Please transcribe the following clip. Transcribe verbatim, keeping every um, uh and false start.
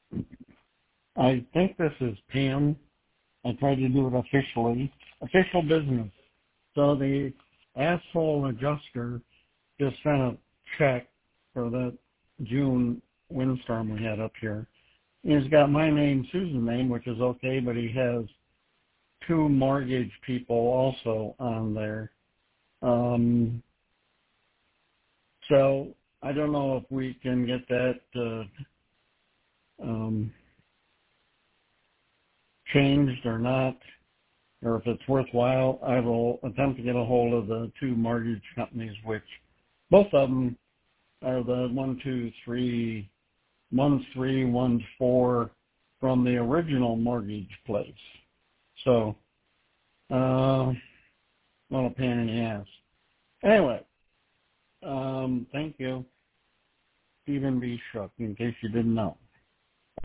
I think this is Pam. I tried to do it officially. Official business. So the asshole adjuster just sent a check for the June windstorm we had up here. He's got my name, Susan's name, which is okay, but he has two mortgage people also on there. Um, so I don't know if we can get that uh, um, changed or not, or if it's worthwhile. I will attempt to get a hold of the two mortgage companies, which both of them are the one, two, three, one's three, one's four from the original mortgage place. So, uh, not a pain in the ass. Anyway, um, thank you. Stephen B. Shook, in case you didn't know.